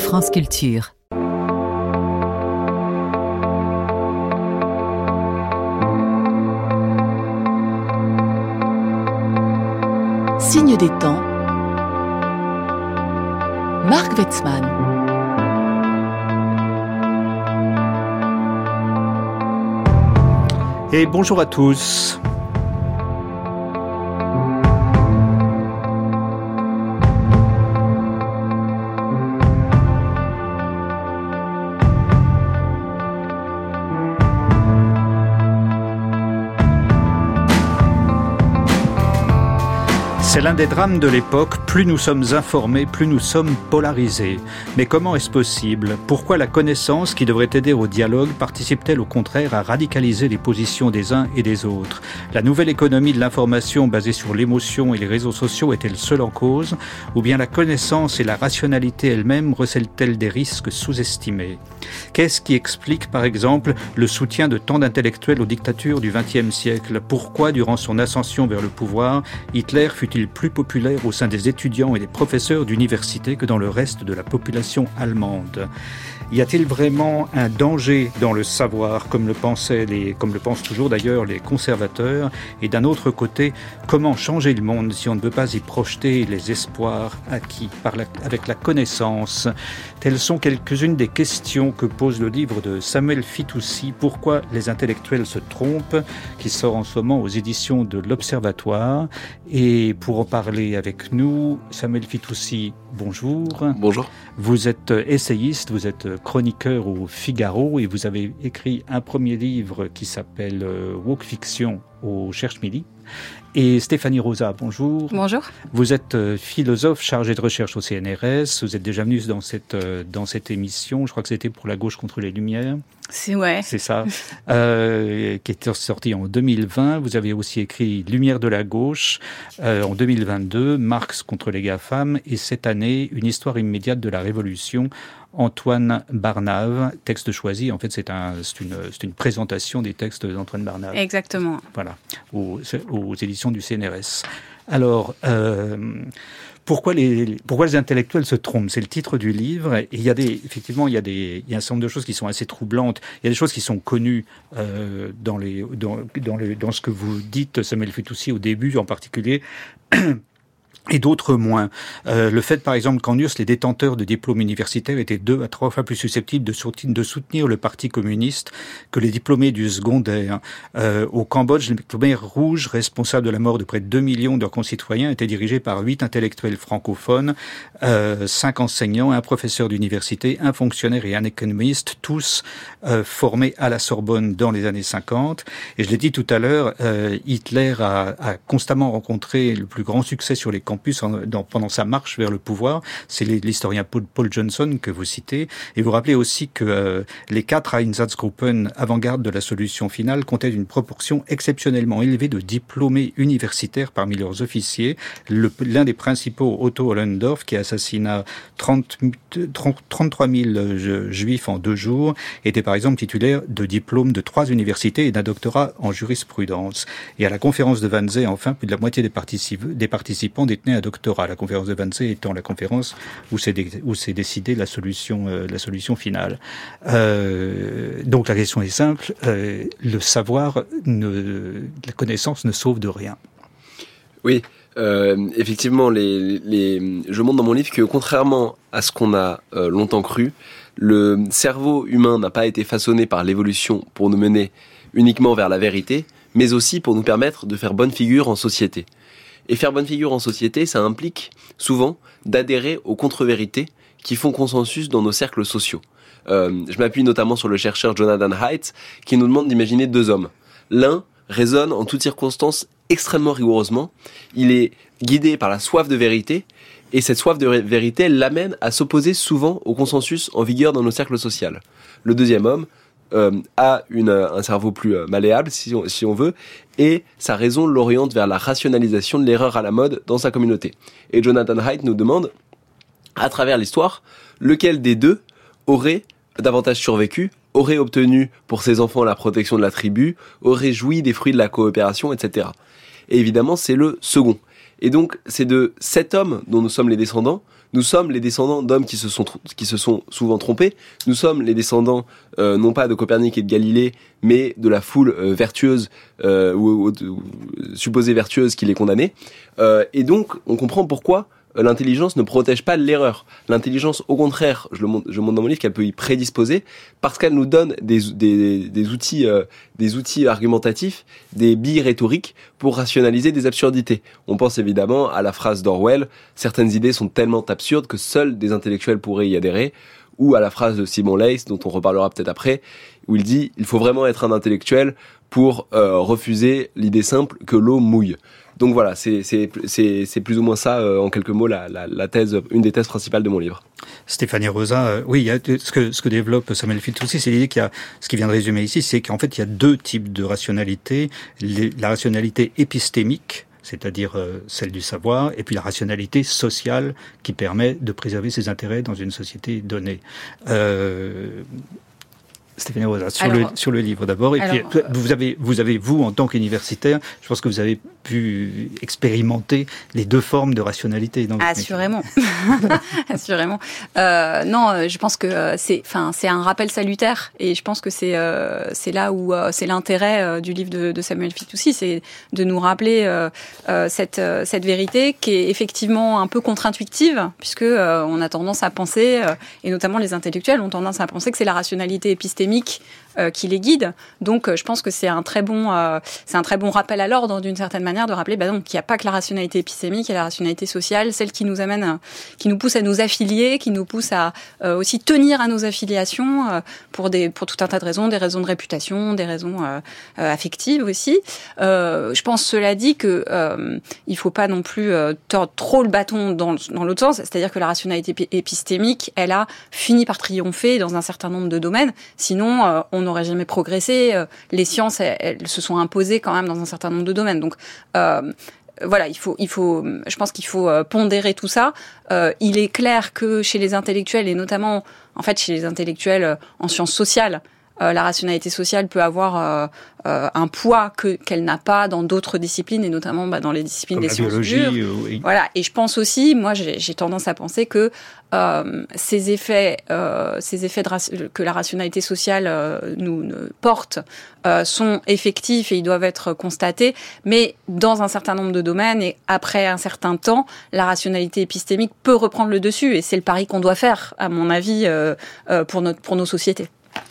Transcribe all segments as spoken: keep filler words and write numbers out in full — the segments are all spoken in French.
France Culture. Signe des temps. Marc Wetzmann. Et bonjour à tous. C'est l'un des drames de l'époque, plus nous sommes informés, plus nous sommes polarisés. Mais comment est-ce possible ? Pourquoi la connaissance, qui devrait aider au dialogue, participe-t-elle au contraire à radicaliser les positions des uns et des autres ? La nouvelle économie de l'information basée sur l'émotion et les réseaux sociaux est-elle seule en cause ? Ou bien la connaissance et la rationalité elle-même recèlent-elles des risques sous-estimés ? Qu'est-ce qui explique, par exemple, le soutien de tant d'intellectuels aux dictatures du vingtième siècle ? Pourquoi, durant son ascension vers le pouvoir, Hitler fut-il plus populaire au sein des étudiants et des professeurs d'université que dans le reste de la population allemande ? Y a-t-il vraiment un danger dans le savoir, comme le pensaient les, comme le pensent toujours d'ailleurs les conservateurs ? Et d'un autre côté, comment changer le monde si on ne veut pas y projeter les espoirs acquis par la, avec la connaissance ? Telles sont quelques-unes des questions que pose le livre de Samuel Fitoussi, « Pourquoi les intellectuels se trompent ?», qui sort en ce moment aux éditions de l'Observatoire. Et pour en parler avec nous, Samuel Fitoussi, bonjour. Bonjour. Vous êtes essayiste, vous êtes chroniqueur au Figaro et vous avez écrit un premier livre qui s'appelle euh, Woke Fiction au Cherche-Midi. Et Stéphanie Rosa, bonjour. Bonjour. Vous êtes euh, philosophe chargé de recherche au C N R S. Vous êtes déjà venu dans cette, euh, dans cette émission. Je crois que c'était pour La Gauche contre les Lumières. C'est ouais. C'est ça. euh, qui est sorti en deux mille vingt. Vous avez aussi écrit Lumière de la gauche euh, en deux mille vingt-deux, Marx contre les GAFAM, et cette année, Une histoire immédiate de la Révolution, Antoine Barnave, texte choisi. En fait, c'est, un, c'est, une, c'est une présentation des textes d'Antoine Barnave. Exactement. Voilà, aux, aux éditions du C N R S. Alors, euh, pourquoi les, pourquoi les intellectuels se trompent ? C'est le titre du livre. Et il y a des, effectivement, il y a des, il y a un certain nombre de choses qui sont assez troublantes. Il y a des choses qui sont connues euh, dans les, dans, dans les, dans ce que vous dites, Samuel Fitoussi, au début en particulier. Et d'autres moins. Euh, le fait, par exemple, qu'en U R S S, les détenteurs de diplômes universitaires étaient deux à trois fois plus susceptibles de soutenir, de soutenir le Parti communiste que les diplômés du secondaire. Euh, au Cambodge, les Khmers rouges, responsables de la mort de près de deux millions de leurs concitoyens, étaient dirigés par huit intellectuels francophones, euh, cinq enseignants, un professeur d'université, un fonctionnaire et un économiste, tous euh, formés à la Sorbonne dans les années cinquante. Et je l'ai dit tout à l'heure, euh, Hitler a, a constamment rencontré le plus grand succès sur les campus En, dans, pendant sa marche vers le pouvoir. C'est l'historien Paul, Paul Johnson que vous citez. Et vous rappelez aussi que euh, les quatre Einsatzgruppen avant-garde de la solution finale comptaient une proportion exceptionnellement élevée de diplômés universitaires parmi leurs officiers. Le, l'un des principaux, Otto Ollendorf, qui assassina trente, trente, trente-trois mille juifs en deux jours, était par exemple titulaire de diplômes de trois universités et d'un doctorat en jurisprudence. Et à la conférence de Wannsee, enfin, plus de la moitié des, particip- des participants détenaient un doctorat. La conférence de Wannsee étant la conférence où s'est, dé, où s'est décidée la solution, euh, la solution finale. Euh, donc la question est simple, euh, le savoir, ne, la connaissance ne sauve de rien. Oui, euh, effectivement, les, les, je montre dans mon livre que contrairement à ce qu'on a euh, longtemps cru, le cerveau humain n'a pas été façonné par l'évolution pour nous mener uniquement vers la vérité, mais aussi pour nous permettre de faire bonne figure en société. Et faire bonne figure en société, ça implique souvent d'adhérer aux contre-vérités qui font consensus dans nos cercles sociaux. Euh, je m'appuie notamment sur le chercheur Jonathan Haidt, qui nous demande d'imaginer deux hommes. L'un raisonne en toutes circonstances extrêmement rigoureusement. Il est guidé par la soif de vérité, et cette soif de vérité l'amène à s'opposer souvent au consensus en vigueur dans nos cercles sociaux. Le deuxième homme Euh, a une, un cerveau plus euh, malléable, si on, si on veut, et sa raison l'oriente vers la rationalisation de l'erreur à la mode dans sa communauté. Et Jonathan Haidt nous demande, à travers l'histoire, lequel des deux aurait davantage survécu, aurait obtenu pour ses enfants la protection de la tribu, aurait joui des fruits de la coopération, et cetera. Et évidemment, c'est le second. Et donc, c'est de cet homme dont nous sommes les descendants Nous sommes les descendants d'hommes qui se sont, qui se sont souvent trompés. Nous sommes les descendants, euh, non pas de Copernic et de Galilée, mais de la foule euh, vertueuse, euh, ou, ou, ou supposée vertueuse qui les condamnait. Euh, et donc, on comprend pourquoi l'intelligence ne protège pas de l'erreur. L'intelligence, au contraire, je le montre, je montre dans mon livre, qu'elle peut y prédisposer, parce qu'elle nous donne des, des, des outils, euh, des outils argumentatifs, des billes rhétoriques pour rationaliser des absurdités. On pense évidemment à la phrase d'Orwell, certaines idées sont tellement absurdes que seuls des intellectuels pourraient y adhérer, ou à la phrase de Simon Leys, dont on reparlera peut-être après, où il dit, il faut vraiment être un intellectuel pour euh, refuser l'idée simple que l'eau mouille. Donc voilà, c'est, c'est, c'est, c'est plus ou moins ça, euh, en quelques mots, la, la, la thèse, une des thèses principales de mon livre. Stéphanie Rosa, euh, oui, il y a, ce que ce que développe Samuel Fitoussi, c'est l'idée qu'il y a, ce qui vient de résumer ici, c'est qu'en fait il y a deux types de rationalité, les, la rationalité épistémique, c'est-à-dire euh, celle du savoir, et puis la rationalité sociale qui permet de préserver ses intérêts dans une société donnée. Euh, Stéphanie Rosa, sur, alors, le, sur le livre d'abord, et alors, puis vous avez, vous avez, vous, en tant qu'universitaire, je pense que vous avez pu expérimenter les deux formes de rationalité. Dans Assurément. Assurément. Euh, non, je pense que c'est, enfin, c'est un rappel salutaire, et je pense que c'est, euh, c'est là où euh, c'est l'intérêt euh, du livre de, de Samuel Fitoussi, c'est de nous rappeler euh, euh, cette, euh, cette vérité qui est effectivement un peu contre-intuitive, puisque euh, on a tendance à penser, euh, et notamment les intellectuels ont tendance à penser que c'est la rationalité épistémique Euh, qui les guide. Donc, euh, je pense que c'est un très bon, euh, c'est un très bon rappel à l'ordre, d'une certaine manière, de rappeler, bah non, qu'il n'y a pas que la rationalité épistémique, il y a la rationalité sociale, celle qui nous amène, à, qui nous pousse à nous affilier, qui nous pousse à euh, aussi tenir à nos affiliations euh, pour des, pour tout un tas de raisons, des raisons de réputation, des raisons euh, euh, affectives aussi. Euh, je pense, cela dit, que euh, il faut pas non plus euh, tordre trop le bâton dans, dans l'autre sens, c'est-à-dire que la rationalité épistémique, elle a fini par triompher dans un certain nombre de domaines. Sinon, euh, on n'aurait jamais progressé. Euh, les sciences, elles, elles se sont imposées quand même dans un certain nombre de domaines. Donc, euh, voilà, il faut, il faut, je pense qu'il faut euh, pondérer tout ça. Euh, il est clair que chez les intellectuels, et notamment, en fait, chez les intellectuels euh, en sciences sociales, euh, la rationalité sociale peut avoir euh, euh, un poids que qu'elle n'a pas dans d'autres disciplines, et notamment bah, dans les disciplines comme des la sciences biologie, dures. Euh, oui. Voilà, et je pense aussi, moi, j'ai, j'ai tendance à penser que euh, ces effets, euh, ces effets de ra- que la rationalité sociale euh, nous, nous porte euh, sont effectifs et ils doivent être constatés, mais dans un certain nombre de domaines, et après un certain temps, la rationalité épistémique peut reprendre le dessus, et c'est le pari qu'on doit faire, à mon avis, euh, euh, pour notre, pour nos sociétés.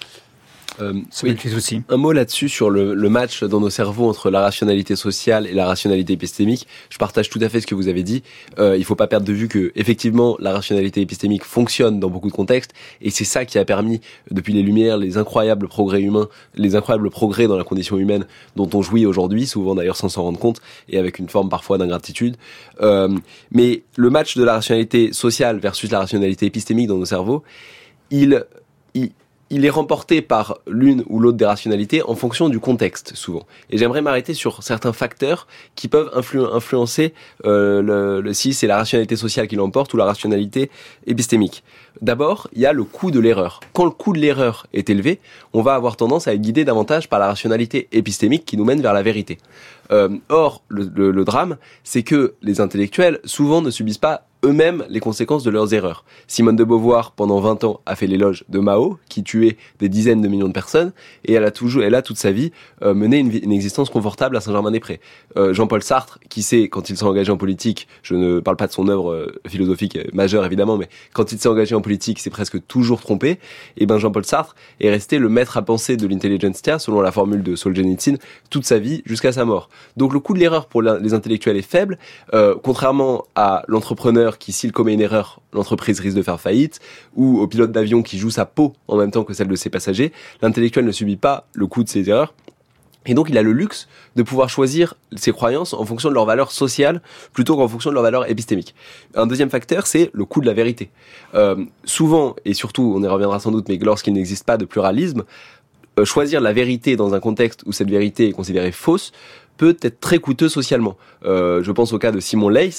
Euh, oui, aussi. Un mot là-dessus sur le, le match dans nos cerveaux entre la rationalité sociale et la rationalité épistémique. Je partage tout à fait ce que vous avez dit. Euh, il faut pas perdre de vue que, effectivement, la rationalité épistémique fonctionne dans beaucoup de contextes, et c'est ça qui a permis, depuis les Lumières, les incroyables progrès humains, les incroyables progrès dans la condition humaine dont on jouit aujourd'hui, souvent d'ailleurs sans s'en rendre compte, et avec une forme parfois d'ingratitude. Euh, mais le match de la rationalité sociale versus la rationalité épistémique dans nos cerveaux, il, il il est remporté par l'une ou l'autre des rationalités en fonction du contexte, souvent. Et j'aimerais m'arrêter sur certains facteurs qui peuvent influ- influencer euh, le, le, si c'est la rationalité sociale qui l'emporte ou la rationalité épistémique. D'abord, il y a le coût de l'erreur. Quand le coût de l'erreur est élevé, on va avoir tendance à être guidé davantage par la rationalité épistémique qui nous mène vers la vérité. Euh, or, le, le, le drame, c'est que les intellectuels, souvent, ne subissent pas eux-mêmes les conséquences de leurs erreurs. Simone de Beauvoir, pendant vingt ans, a fait l'éloge de Mao, qui tuait des dizaines de millions de personnes, et elle a toujours, elle a toute sa vie euh, mené une, une existence confortable à Saint-Germain-des-Prés. Euh, Jean-Paul Sartre, qui sait, quand il s'est engagé en politique, je ne parle pas de son œuvre euh, philosophique majeure évidemment, mais quand il s'est engagé en politique, c'est presque toujours trompé. Et ben Jean-Paul Sartre est resté le maître à penser de l'intelligentsia, selon la formule de Solzhenitsyn, toute sa vie jusqu'à sa mort. Donc le coût de l'erreur pour les intellectuels est faible, euh, contrairement à l'entrepreneur qui, s'il commet une erreur, l'entreprise risque de faire faillite, ou au pilote d'avion qui joue sa peau en même temps que celle de ses passagers. L'intellectuel ne subit pas le coût de ses erreurs. Et donc, il a le luxe de pouvoir choisir ses croyances en fonction de leur valeur sociale plutôt qu'en fonction de leur valeur épistémique. Un deuxième facteur, c'est le coût de la vérité. Euh, souvent, et surtout, on y reviendra sans doute, mais lorsqu'il n'existe pas de pluralisme, euh, choisir la vérité dans un contexte où cette vérité est considérée fausse peut être très coûteux socialement. Euh, je pense au cas de Simon Leys,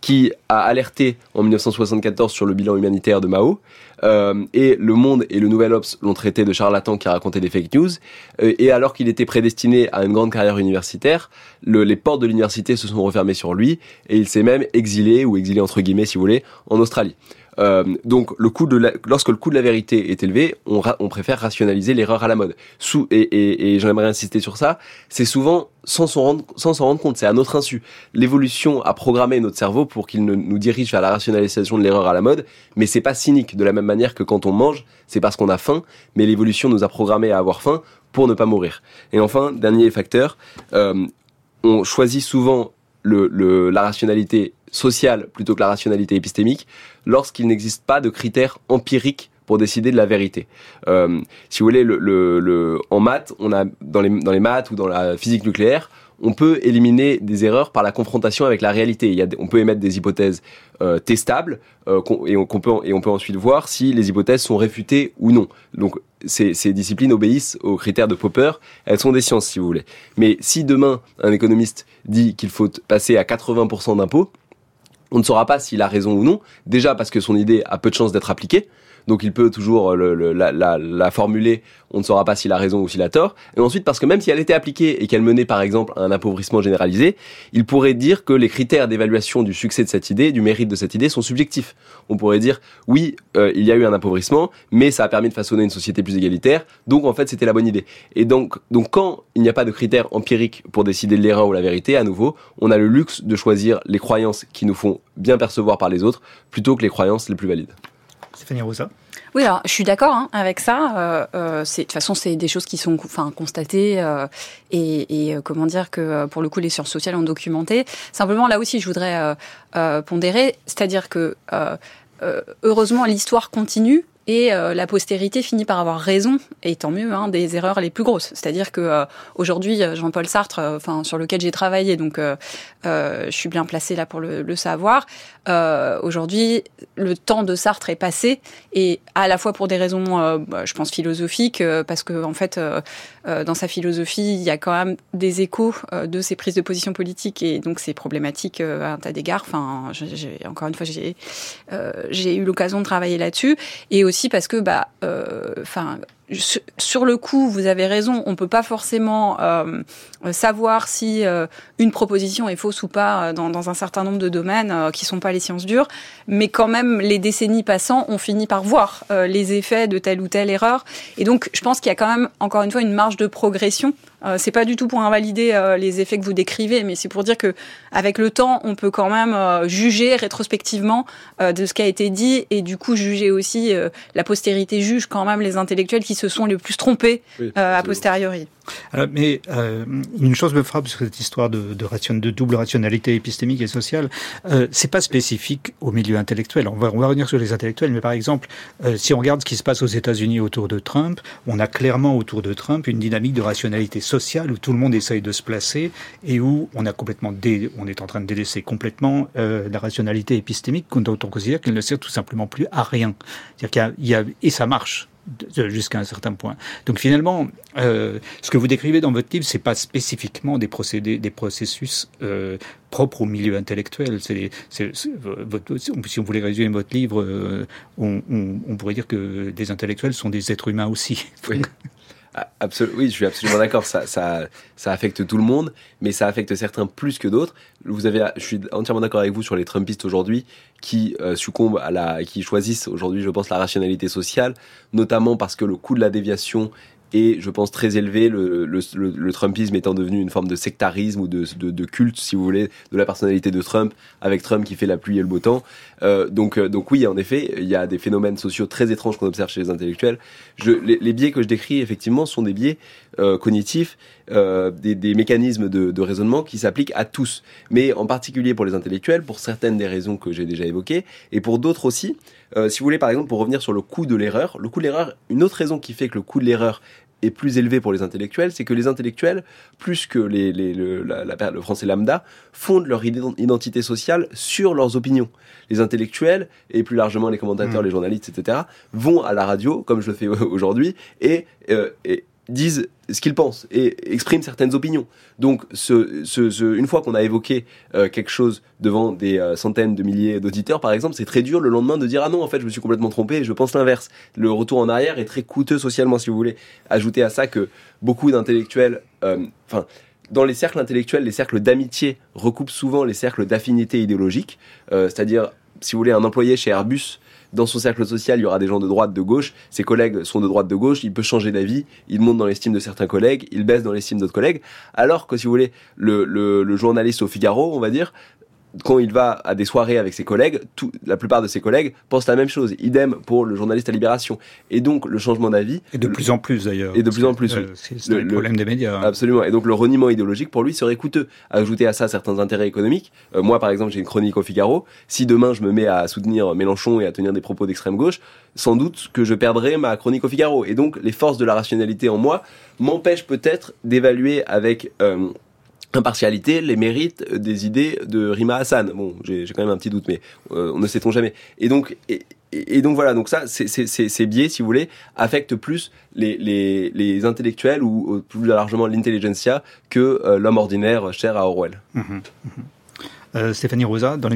qui a alerté en dix-neuf cent soixante-quatorze sur le bilan humanitaire de Mao. Euh, et Le Monde et le Nouvel Obs l'ont traité de charlatan qui racontait des fake news. Euh, et alors qu'il était prédestiné à une grande carrière universitaire, le, les portes de l'université se sont refermées sur lui et il s'est même exilé, ou exilé entre guillemets si vous voulez, en Australie. Euh, donc, le coût de la, lorsque le coût de la vérité est élevé, on, ra, on préfère rationaliser l'erreur à la mode. Sous, et, et, et j'aimerais insister sur ça, c'est souvent sans s'en rendre, sans s'en rendre compte, c'est à notre insu. L'évolution a programmé notre cerveau pour qu'il ne, nous dirige vers la rationalisation de l'erreur à la mode, mais c'est pas cynique. De la même manière que quand on mange, c'est parce qu'on a faim, mais l'évolution nous a programmé à avoir faim pour ne pas mourir. Et enfin, dernier facteur, euh, on choisit souvent le, le, la rationalité sociale plutôt que la rationalité épistémique lorsqu'il n'existe pas de critères empiriques pour décider de la vérité. Euh, si vous voulez, le, le, le, en maths, on a dans les, dans les maths ou dans la physique nucléaire, on peut éliminer des erreurs par la confrontation avec la réalité. Il y a, on peut émettre des hypothèses euh, testables euh, qu'on, et, on, qu'on peut, et on peut ensuite voir si les hypothèses sont réfutées ou non. Donc ces, ces disciplines obéissent aux critères de Popper. Elles sont des sciences, si vous voulez. Mais si demain, un économiste dit qu'il faut passer à quatre-vingts pour cent d'impôts, on ne saura pas s'il a raison ou non. Déjà parce que son idée a peu de chances d'être appliquée. Donc il peut toujours le, le, la, la, la formuler, on ne saura pas s'il a raison ou s'il a tort. Et ensuite, parce que même si elle était appliquée et qu'elle menait par exemple à un appauvrissement généralisé, il pourrait dire que les critères d'évaluation du succès de cette idée, du mérite de cette idée, sont subjectifs. On pourrait dire, oui, euh, il y a eu un appauvrissement, mais ça a permis de façonner une société plus égalitaire, donc en fait c'était la bonne idée. Et donc, donc quand il n'y a pas de critères empiriques pour décider de l'erreur ou la vérité, à nouveau, on a le luxe de choisir les croyances qui nous font bien percevoir par les autres, plutôt que les croyances les plus valides. Stéphanie Rosa. Oui, alors je suis d'accord hein, avec ça. Euh, euh, c'est, de toute façon, c'est des choses qui sont, enfin, constatées euh, et, et euh, comment dire que pour le coup, les sciences sociales ont documenté. Simplement, là aussi, je voudrais euh, euh, pondérer, c'est-à-dire que euh, euh, heureusement, l'histoire continue. Et euh, la postérité finit par avoir raison, et tant mieux, hein, des erreurs les plus grosses. C'est-à-dire que euh, aujourd'hui, Jean-Paul Sartre, enfin euh, sur lequel j'ai travaillé, donc euh, euh, je suis bien placée là pour le, le savoir. Euh, aujourd'hui, le temps de Sartre est passé, et à la fois pour des raisons, euh, bah, je pense philosophiques, euh, parce que en fait, euh, euh, dans sa philosophie, il y a quand même des échos euh, de ses prises de position politiques, et donc c'est problématique euh, à un tas d'égards. Enfin, j'ai, encore une fois, j'ai, euh, j'ai eu l'occasion de travailler là-dessus, et aussi aussi parce que, bah, enfin, euh, sur le coup, vous avez raison, on peut pas forcément euh, savoir si euh, une proposition est fausse ou pas dans, dans un certain nombre de domaines euh, qui sont pas les sciences dures, mais quand même, les décennies passant, on finit par voir euh, les effets de telle ou telle erreur. Et donc, je pense qu'il y a quand même, encore une fois, une marge de progression. Euh, c'est pas du tout pour invalider euh, les effets que vous décrivez, mais c'est pour dire que avec le temps, on peut quand même euh, juger rétrospectivement euh, de ce qui a été dit, et du coup juger aussi euh, la postérité juge quand même les intellectuels qui se sont les plus trompés oui, euh, a posteriori. Alors, mais euh, une chose me frappe sur cette histoire de, de, ration, de double rationalité épistémique et sociale. Euh, c'est pas spécifique au milieu intellectuel. On va, on va revenir sur les intellectuels, mais par exemple, euh, si on regarde ce qui se passe aux États-Unis autour de Trump, on a clairement autour de Trump une dynamique de rationalité sociale où tout le monde essaye de se placer et où on a complètement, dé, on est en train de délaisser complètement euh, la rationalité épistémique dont on considère qu'elle ne sert tout simplement plus à rien. C'est-à-dire qu'il y a, il y a et ça marche jusqu'à un certain point. Donc finalement, euh, ce que vous décrivez dans votre livre, c'est pas spécifiquement des procédés, des processus euh, propres au milieu intellectuel. C'est, c'est, c'est votre, si on voulait résumer votre livre, euh, on, on, on pourrait dire que des intellectuels sont des êtres humains aussi. Oui. Absolument, oui, je suis absolument d'accord. Ça, ça, ça affecte tout le monde, mais ça affecte certains plus que d'autres. Vous avez, je suis entièrement d'accord avec vous sur les Trumpistes aujourd'hui qui euh, succombent à la, qui choisissent aujourd'hui, je pense, la rationalité sociale, notamment parce que le coût de la déviation est, je pense, très élevé, le, le, le, le Trumpisme étant devenu une forme de sectarisme ou de, de, de culte, si vous voulez, de la personnalité de Trump, avec Trump qui fait la pluie et le beau temps. Euh, donc, euh, donc oui, en effet, il y a des phénomènes sociaux très étranges qu'on observe chez les intellectuels. Je, les, les biais que je décris, effectivement, sont des biais euh, cognitifs, euh, des, des mécanismes de, de raisonnement qui s'appliquent à tous, mais en particulier pour les intellectuels, pour certaines des raisons que j'ai déjà évoquées, et pour d'autres aussi. Euh, si vous voulez, par exemple, pour revenir sur le coût de l'erreur, le coût de l'erreur, une autre raison qui fait que le coût de l'erreur est plus élevé pour les intellectuels, c'est que les intellectuels, plus que les, les, le, la, la, le français lambda, fondent leur identité sociale sur leurs opinions. Les intellectuels, et plus largement les commentateurs, mmh. les journalistes, et cetera, vont à la radio, comme je le fais aujourd'hui, et, euh, et disent ce qu'ils pensent et expriment certaines opinions. Donc, ce, ce, ce, une fois qu'on a évoqué euh, quelque chose devant des euh, centaines de milliers d'auditeurs, par exemple, c'est très dur le lendemain de dire « Ah non, en fait, je me suis complètement trompé et je pense l'inverse ». Le retour en arrière est très coûteux socialement, si vous voulez. Ajoutez à ça que beaucoup d'intellectuels... Enfin, euh, dans les cercles intellectuels, les cercles d'amitié recoupent souvent les cercles d'affinité idéologique. Euh, c'est-à-dire, si vous voulez, un employé chez Airbus... Dans son cercle social, il y aura des gens de droite, de gauche. Ses collègues sont de droite, de gauche. Il peut changer d'avis. Il monte dans l'estime de certains collègues. Il baisse dans l'estime d'autres collègues. Alors que, si vous voulez, le, le, le journaliste au Figaro, on va dire, quand il va à des soirées avec ses collègues, tout, la plupart de ses collègues pensent la même chose. Idem pour le journaliste à Libération. Et donc, le changement d'avis... Et de plus en plus, d'ailleurs. Et de plus en plus, oui. Euh, c'est c'est le, le problème des médias. Hein. Absolument. Et donc, le reniement idéologique, pour lui, serait coûteux. Ajouter à ça certains intérêts économiques. Euh, moi, par exemple, j'ai une chronique au Figaro. Si demain, je me mets à soutenir Mélenchon et à tenir des propos d'extrême gauche, sans doute que je perdrai ma chronique au Figaro. Et donc, les forces de la rationalité en moi m'empêchent peut-être d'évaluer avec... Euh, impartialité, les mérites des idées de Rima Hassan. Bon, j'ai, j'ai quand même un petit doute, mais euh, on ne sait-on jamais. Et donc, et, et donc voilà, donc ça, c'est, c'est, c'est, ces biais, si vous voulez, affectent plus les, les, les intellectuels ou, ou plus largement l'intelligentsia que euh, l'homme ordinaire cher à Orwell. Mmh, mmh. Euh, Stéphanie Rosa, dans les,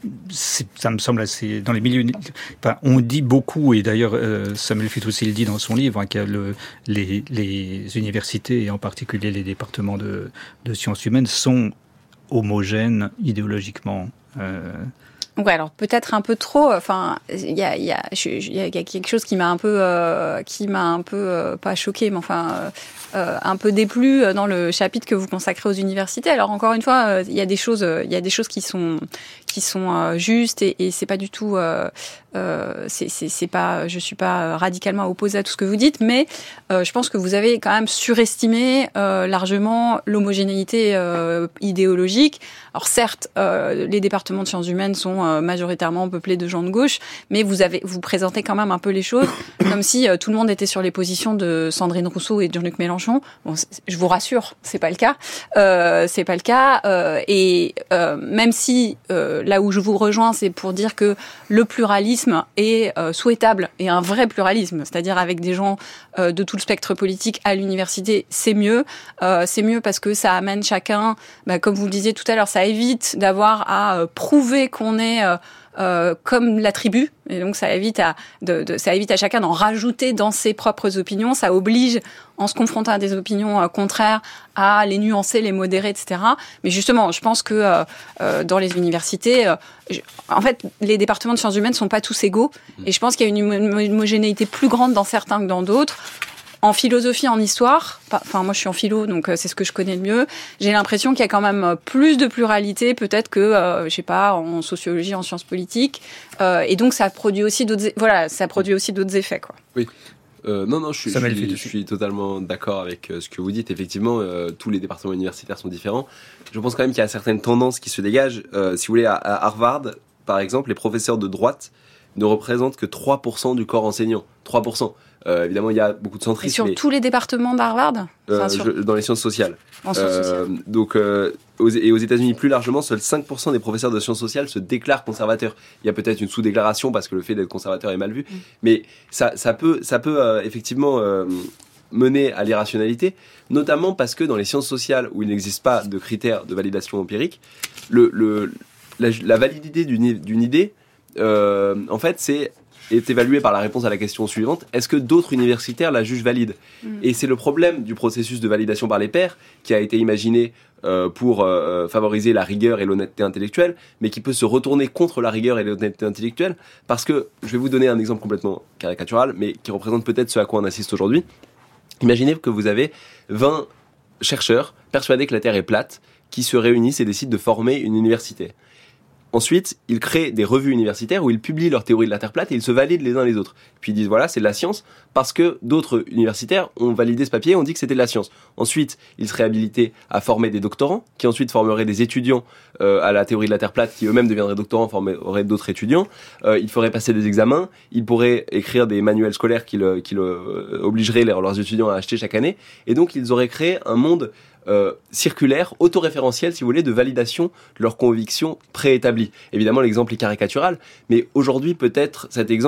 ça me semble assez, dans les milieux, enfin, on dit beaucoup, et d'ailleurs euh, Samuel Fitoussi le dit dans son livre, hein, que le, les, les universités, et en particulier les départements de, de sciences humaines, sont homogènes idéologiquement. Euh, Ouais, alors peut-être un peu trop. Enfin, il y a, il y a, il y a quelque chose qui m'a un peu, euh, qui m'a un peu euh, pas choqué, mais enfin euh, un peu déplu dans le chapitre que vous consacrez aux universités. Alors encore une fois, il y a des choses, il y a des choses qui sont, qui sont euh, justes et, et c'est pas du tout, euh, euh, c'est, c'est, c'est pas, je suis pas radicalement opposée à tout ce que vous dites, mais euh, je pense que vous avez quand même surestimé euh, largement l'homogénéité euh, idéologique. Alors certes, euh, les départements de sciences humaines sont euh, majoritairement peuplés de gens de gauche, mais vous avez, vous présentez quand même un peu les choses comme si euh, tout le monde était sur les positions de Sandrine Rousseau et de Jean-Luc Mélenchon. Bon, je vous rassure, c'est pas le cas. Euh, c'est pas le cas. Euh, et euh, même si euh, là où je vous rejoins, c'est pour dire que le pluralisme est euh, souhaitable et un vrai pluralisme, c'est-à-dire avec des gens euh, de tout le spectre politique à l'université, c'est mieux. Euh, c'est mieux parce que ça amène chacun, bah, comme vous le disiez tout à l'heure, ça évite d'avoir à euh, prouver qu'on est euh, euh, comme la tribu, et donc ça évite à de, de, ça évite à chacun d'en rajouter dans ses propres opinions. Ça oblige, en se confrontant à des opinions euh, contraires, à les nuancer, les modérer, et cetera. Mais justement, je pense que euh, euh, dans les universités, euh, je, en fait, les départements de sciences humaines sont pas tous égaux, et je pense qu'il y a une, une homogénéité plus grande dans certains que dans d'autres. En philosophie, en histoire, enfin moi je suis en philo, donc c'est ce que je connais le mieux. J'ai l'impression qu'il y a quand même plus de pluralité, peut-être que, euh, je sais pas, en sociologie, en sciences politiques, euh, et donc ça produit aussi d'autres, voilà, ça produit aussi d'autres effets, quoi. Oui. Euh, non, non, je suis, je suis, je suis totalement d'accord avec euh, ce que vous dites. Effectivement, euh, tous les départements universitaires sont différents. Je pense quand même qu'il y a certaines tendances qui se dégagent. Euh, si vous voulez, à, à Harvard, par exemple, les professeurs de droite ne représentent que trois pour cent du corps enseignant. trois pour cent. Euh, évidemment, il y a beaucoup de centristes. Et sur mais, tous les départements d'Harvard euh, enfin, sur... je, Dans les sciences sociales. En sciences euh, sociales. Donc, euh, aux, et aux États-Unis plus largement, seuls cinq pour cent des professeurs de sciences sociales se déclarent conservateurs. Il y a peut-être une sous-déclaration parce que le fait d'être conservateur est mal vu, mmh. mais ça, ça peut, ça peut euh, effectivement euh, mener à l'irrationalité, notamment parce que dans les sciences sociales où il n'existe pas de critères de validation empirique, le, le, la, la validité d'une, d'une idée, euh, en fait, c'est est évalué par la réponse à la question suivante: est-ce que d'autres universitaires la jugent valide? mmh. Et c'est le problème du processus de validation par les pairs qui a été imaginé euh, pour euh, favoriser la rigueur et l'honnêteté intellectuelle, mais qui peut se retourner contre la rigueur et l'honnêteté intellectuelle, parce que, je vais vous donner un exemple complètement caricatural, mais qui représente peut-être ce à quoi on assiste aujourd'hui. Imaginez que vous avez vingt chercheurs persuadés que la Terre est plate, qui se réunissent et décident de former une université. Ensuite, ils créent des revues universitaires où ils publient leur théorie de la Terre plate et ils se valident les uns les autres. Puis ils disent voilà, c'est de la science, parce que d'autres universitaires ont validé ce papier et ont dit que c'était de la science. Ensuite, ils seraient habilités à former des doctorants, qui ensuite formeraient des étudiants euh, à la théorie de la Terre plate, qui eux-mêmes deviendraient doctorants, formeraient d'autres étudiants. Euh, ils feraient passer des examens, ils pourraient écrire des manuels scolaires qui, le, qui le, euh, obligeraient leurs, leurs étudiants à acheter chaque année. Et donc, ils auraient créé un monde Euh, circulaire, autoréférentiel, si vous voulez, de validation de leurs convictions préétablies. Évidemment, l'exemple est caricatural, mais aujourd'hui, peut-être, cet exemple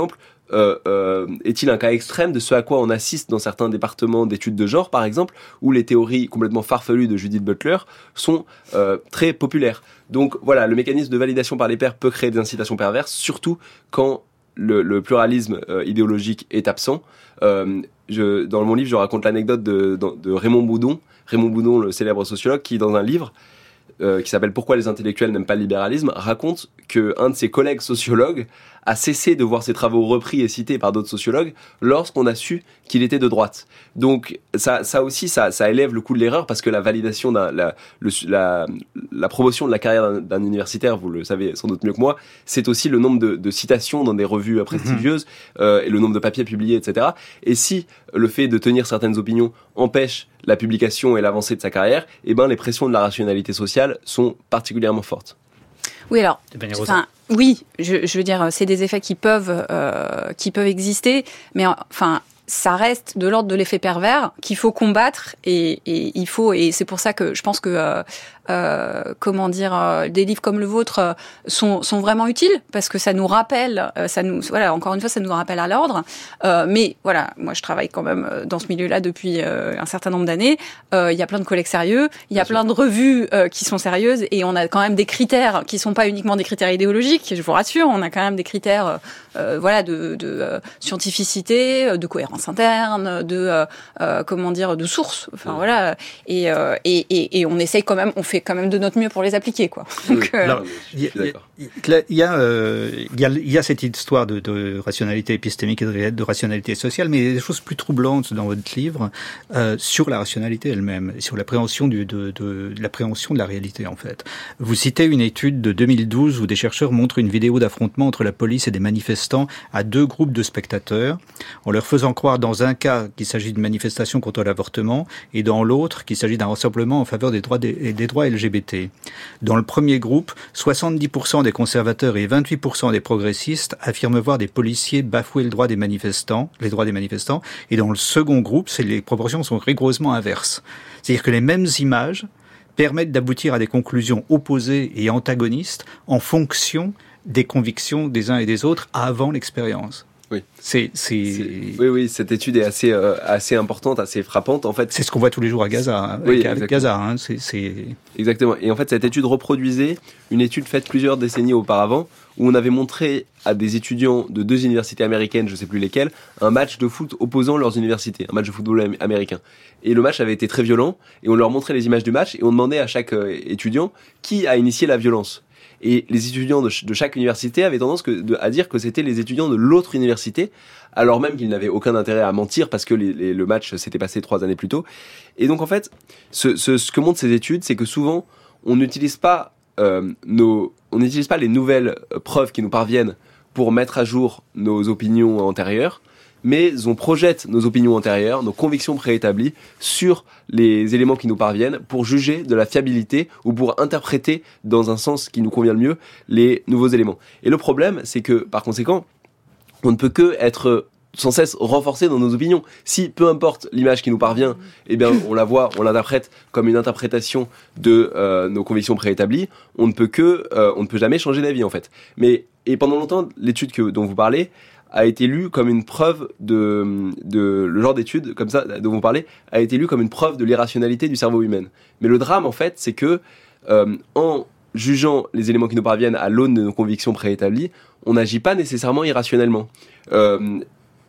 euh, euh, est-il un cas extrême de ce à quoi on assiste dans certains départements d'études de genre, par exemple, où les théories complètement farfelues de Judith Butler sont euh, très populaires. Donc voilà, le mécanisme de validation par les pairs peut créer des incitations perverses, surtout quand le, le pluralisme euh, idéologique est absent. Euh, je, dans mon livre, je raconte l'anecdote de, de, de Raymond Boudon, Raymond Boudon, le célèbre sociologue, qui dans un livre euh, qui s'appelle « Pourquoi les intellectuels n'aiment pas le libéralisme » raconte qu'un de ses collègues sociologues a cessé de voir ses travaux repris et cités par d'autres sociologues lorsqu'on a su qu'il était de droite. Donc ça, ça aussi, ça, ça élève le coût de l'erreur parce que la validation, d'un, la, le, la, la promotion de la carrière d'un, d'un universitaire, vous le savez sans doute mieux que moi, c'est aussi le nombre de, de citations dans des revues prestigieuses mmh. euh, et le nombre de papiers publiés, et cetera. Et si le fait de tenir certaines opinions empêche la publication et l'avancée de sa carrière, eh ben les pressions de la rationalité sociale sont particulièrement fortes. Oui, alors, enfin, oui, je, je veux dire, c'est des effets qui peuvent, euh, qui peuvent exister, mais enfin, ça reste de l'ordre de l'effet pervers qu'il faut combattre et, et il faut, et c'est pour ça que je pense que euh, Euh, comment dire, euh, des livres comme le vôtre euh, sont, sont vraiment utiles parce que ça nous rappelle, euh, ça nous, voilà, encore une fois, ça nous rappelle à l'ordre. Euh, mais voilà, moi, je travaille quand même dans ce milieu-là depuis euh, un certain nombre d'années. Il euh, y a plein de collègues sérieux, il y a plein de revues euh, qui sont sérieuses et on a quand même des critères qui sont pas uniquement des critères idéologiques. Je vous rassure, on a quand même des critères, euh, voilà, de, de euh, scientificité, de cohérence interne, de euh, euh, comment dire, de source. Enfin voilà, et, euh, et et et on essaye quand même, on fait quand même de notre mieux pour les appliquer, quoi. Donc, oui, alors, il y, y, y, euh, y, a, y a cette histoire de, de rationalité épistémique et de, de rationalité sociale, mais il y a des choses plus troublantes dans votre livre euh, sur la rationalité elle-même, sur l'appréhension du, de, de, de l'appréhension de la réalité, en fait. Vous citez une étude de deux mille douze où des chercheurs montrent une vidéo d'affrontement entre la police et des manifestants à deux groupes de spectateurs, en leur faisant croire dans un cas qu'il s'agit d'une manifestation contre l'avortement et dans l'autre qu'il s'agit d'un rassemblement en faveur des droits des, des droits L G B T. Dans le premier groupe, soixante-dix pour cent des conservateurs et vingt-huit pour cent des progressistes affirment voir des policiers bafouer le droit des manifestants, les droits des manifestants. Et dans le second groupe, c'est, les proportions sont rigoureusement inverses. C'est-à-dire que les mêmes images permettent d'aboutir à des conclusions opposées et antagonistes en fonction des convictions des uns et des autres avant l'expérience. Oui. C'est, c'est... c'est, oui, oui, cette étude est assez, euh, assez importante, assez frappante, en fait. C'est ce qu'on voit tous les jours à Gaza, oui, avec, avec Gaza, hein. c'est, c'est... Exactement. Et en fait, cette étude reproduisait une étude faite plusieurs décennies auparavant, où on avait montré à des étudiants de deux universités américaines, je sais plus lesquelles, un match de foot opposant leurs universités, un match de football am- américain. Et le match avait été très violent, et on leur montrait les images du match, et on demandait à chaque euh, étudiant qui a initié la violence. Et les étudiants de, ch- de chaque université avaient tendance que, de, à dire que c'était les étudiants de l'autre université, alors même qu'ils n'avaient aucun intérêt à mentir parce que les, les, le match s'était passé trois années plus tôt. Et donc en fait, ce, ce, ce que montrent ces études, c'est que souvent, on n'utilise pas, euh, nos, on n'utilise pas les nouvelles preuves qui nous parviennent pour mettre à jour nos opinions antérieures, mais on projette nos opinions antérieures, nos convictions préétablies sur les éléments qui nous parviennent pour juger de la fiabilité ou pour interpréter dans un sens qui nous convient le mieux les nouveaux éléments. Et le problème, c'est que par conséquent, on ne peut que être sans cesse renforcé dans nos opinions. Si, peu importe l'image qui nous parvient, eh bien, on la voit, on l'interprète comme une interprétation de euh, nos convictions préétablies, on ne peut que, euh, on ne peut jamais changer d'avis en fait. Mais et pendant longtemps, l'étude que dont vous parlez a été lue comme une preuve de, de le genre d'étude comme ça dont vous parlez a été lue comme une preuve de l'irrationalité du cerveau humain. Mais le drame en fait, c'est que euh, en jugeant les éléments qui nous parviennent à l'aune de nos convictions préétablies, on n'agit pas nécessairement irrationnellement. Euh,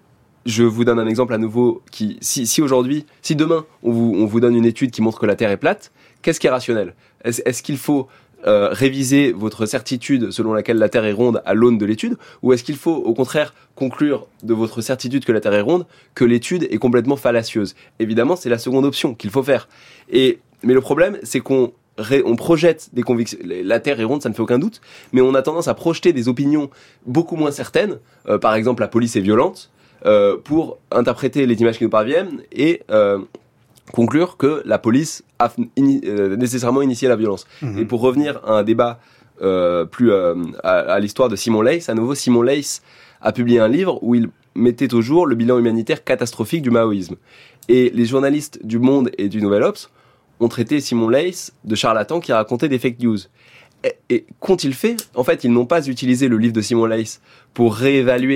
je vous donne un exemple à nouveau qui, si, si aujourd'hui, si demain on vous, on vous donne une étude qui montre que la Terre est plate, qu'est-ce qui est rationnel ? Est-ce, est-ce qu'il faut Euh, réviser votre certitude selon laquelle la Terre est ronde à l'aune de l'étude, ou est-ce qu'il faut au contraire conclure de votre certitude que la Terre est ronde que l'étude est complètement fallacieuse ? Évidemment, c'est la seconde option qu'il faut faire. Et, mais le problème, c'est qu'on ré, on projette des convictions. La Terre est ronde, ça ne fait aucun doute, mais on a tendance à projeter des opinions beaucoup moins certaines, euh, par exemple la police est violente, euh, pour interpréter les images qui nous parviennent et euh, conclure que la police a ini- euh, nécessairement initié la violence. Mmh. Et pour revenir à un débat euh, plus euh, à, à l'histoire de Simon Leys, à nouveau, Simon Leys a publié un livre où il mettait au jour le bilan humanitaire catastrophique du maoïsme. Et les journalistes du Monde et du Nouvel Obs ont traité Simon Leys de charlatan qui racontait des fake news. Et, et qu'ont-ils fait ? En fait, ils n'ont pas utilisé le livre de Simon Leys pour réévaluer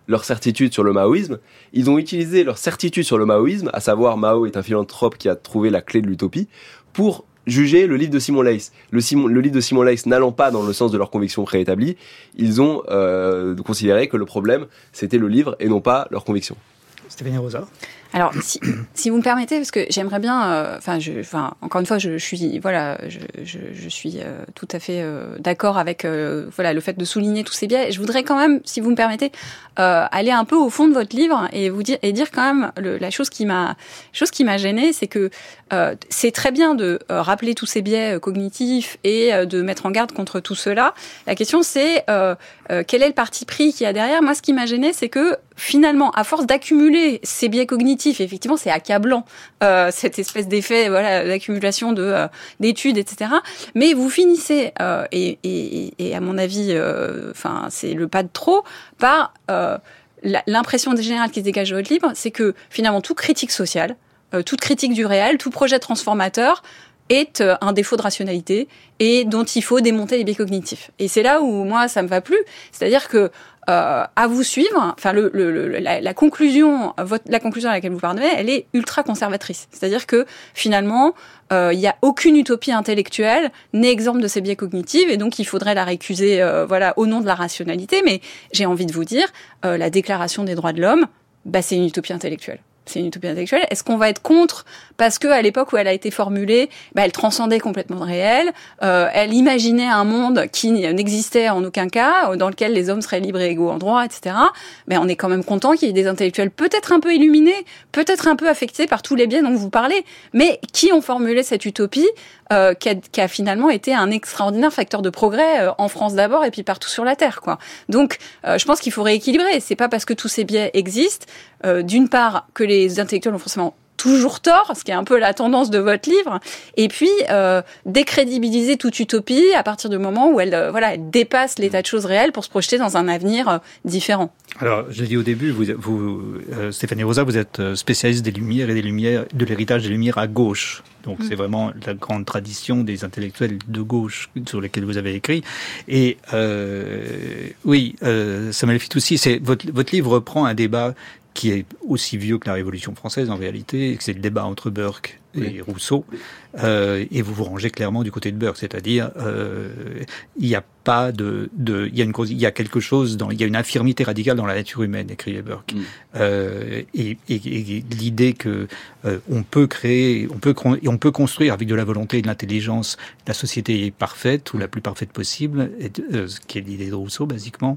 leur certitude sur le maoïsme, ils ont utilisé leur certitude sur le maoïsme, à savoir Mao est un philanthrope qui a trouvé la clé de l'utopie, pour juger le livre de Simon Leys. Le, Simon, le livre de Simon Leys n'allant pas dans le sens de leurs convictions préétablies, ils ont euh, considéré que le problème, c'était le livre et non pas leurs convictions. Stéphanie Rosa. Alors, si, si vous me permettez, parce que j'aimerais bien, enfin, euh, enfin, encore une fois, je, je suis, voilà, je, je, je suis euh, tout à fait euh, d'accord avec, euh, voilà, le fait de souligner tous ces biais. Je voudrais quand même, si vous me permettez, euh, aller un peu au fond de votre livre et vous dire, et dire quand même le, la chose qui m'a, chose qui m'a gênée, c'est que euh, c'est très bien de euh, rappeler tous ces biais euh, cognitifs et euh, de mettre en garde contre tout cela. La question, c'est euh, euh, quel est le parti pris qu'il y a derrière. Moi, ce qui m'a gênée, c'est que finalement, à force d'accumuler ces biais cognitifs, effectivement, c'est accablant, euh, cette espèce d'effet, voilà, d'accumulation de euh, d'études, et cetera. Mais vous finissez, euh, et, et, et à mon avis, enfin, euh, c'est le pas de trop, par euh, la, l'impression générale qui se dégage de votre livre, c'est que finalement, toute critique sociale, euh, toute critique du réel, tout projet transformateur est euh, un défaut de rationalité et dont il faut démonter les biais cognitifs. Et c'est là où moi ça me va plus, c'est-à-dire que Euh, à vous suivre, enfin le, le, le, la, la conclusion, votre, la conclusion à laquelle vous parvenez, elle est ultra conservatrice. C'est-à-dire que finalement, il euh, n'y a aucune utopie intellectuelle n'est exempte de ces biais cognitifs, et donc il faudrait la récuser, euh, voilà, au nom de la rationalité. Mais j'ai envie de vous dire, euh, la Déclaration des droits de l'homme, bah c'est une utopie intellectuelle. C'est une utopie intellectuelle. Est-ce qu'on va être contre parce que à l'époque où elle a été formulée, bah, elle transcendait complètement le réel, euh, elle imaginait un monde qui n'existait en aucun cas, dans lequel les hommes seraient libres et égaux en droit, et cetera. Mais on est quand même content qu'il y ait des intellectuels peut-être un peu illuminés, peut-être un peu affectés par tous les biais dont vous parlez, mais qui ont formulé cette utopie euh, qui, a, qui a finalement été un extraordinaire facteur de progrès euh, en France d'abord et puis partout sur la Terre, quoi. Donc, euh, je pense qu'il faut rééquilibrer. C'est pas parce que tous ces biais existent, euh, d'une part, que les intellectuels ont forcément toujours tort, ce qui est un peu la tendance de votre livre, et puis euh, décrédibiliser toute utopie à partir du moment où elle, euh, voilà, elle dépasse l'état de choses réel pour se projeter dans un avenir euh, différent. Alors, je l'ai dit au début, vous, vous euh, Stéphanie Rosa, vous êtes spécialiste des Lumières et des Lumières, de l'héritage des Lumières à gauche. Donc, mmh. c'est vraiment la grande tradition des intellectuels de gauche sur lesquels vous avez écrit. Et euh, oui, euh, Samuel Fitoussi, c'est votre, votre livre reprend un débat qui est aussi vieux que la Révolution française en réalité, c'est le débat entre Burke et oui. Rousseau, euh, et vous vous rangez clairement du côté de Burke, c'est-à-dire euh, il n'y a pas de, de il y a une il y a quelque chose dans, il y a une infirmité radicale dans la nature humaine, écrivait Burke, mm. euh, et, et, et l'idée que euh, on peut créer, on peut on peut construire avec de la volonté et de l'intelligence la société parfaite ou la plus parfaite possible, et, euh, ce qui est l'idée de Rousseau basiquement.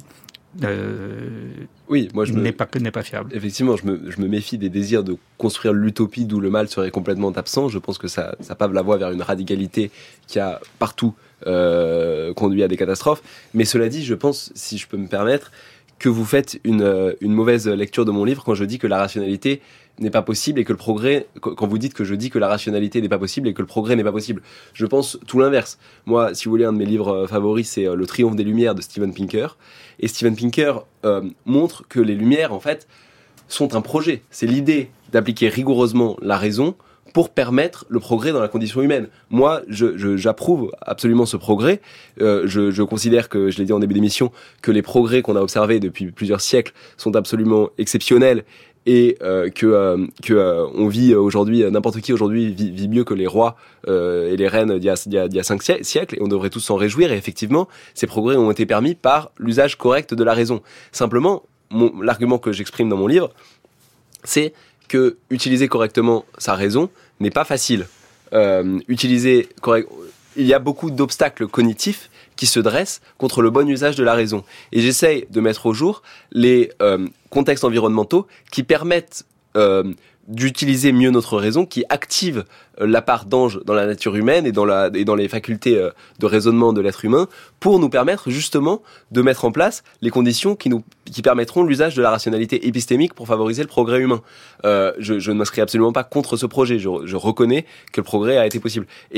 Euh, oui, moi je n'est me, pas n'est pas fiable. Effectivement, je me je me méfie des désirs de construire l'utopie d'où le mal serait complètement absent. Je pense que ça ça pave la voie vers une radicalité qui a partout euh, conduit à des catastrophes. Mais cela dit, je pense, si je peux me permettre, que vous faites une une mauvaise lecture de mon livre quand je dis que la rationalité n'est pas possible et que le progrès, quand vous dites que je dis que la rationalité n'est pas possible et que le progrès n'est pas possible. Je pense tout l'inverse. Moi, si vous voulez, un de mes livres favoris, c'est Le Triomphe des Lumières de Steven Pinker. Et Steven Pinker euh, montre que les Lumières, en fait, sont un projet. C'est l'idée d'appliquer rigoureusement la raison pour permettre le progrès dans la condition humaine. Moi, je, je, j'approuve absolument ce progrès. Euh, je, je considère que, je l'ai dit en début d'émission, que les progrès qu'on a observés depuis plusieurs siècles sont absolument exceptionnels et euh, que euh, que euh, on vit aujourd'hui, n'importe qui aujourd'hui vit, vit mieux que les rois euh, et les reines d'il y a d'il y a, d'il y a cinq siècles, et on devrait tous s'en réjouir. Et effectivement, ces progrès ont été permis par l'usage correct de la raison. Simplement, mon, l'argument que j'exprime dans mon livre, c'est que utiliser correctement sa raison n'est pas facile. Euh, utiliser correct, il y a beaucoup d'obstacles cognitifs qui se dressent contre le bon usage de la raison. Et j'essaye de mettre au jour les euh, contextes environnementaux qui permettent euh, d'utiliser mieux notre raison, qui activent euh, la part d'ange dans la nature humaine et dans, la, et dans les facultés euh, de raisonnement de l'être humain, pour nous permettre justement de mettre en place les conditions qui, nous, qui permettront l'usage de la rationalité épistémique pour favoriser le progrès humain. Euh, je, je ne m'inscris absolument pas contre ce projet, je, je reconnais que le progrès a été possible. Et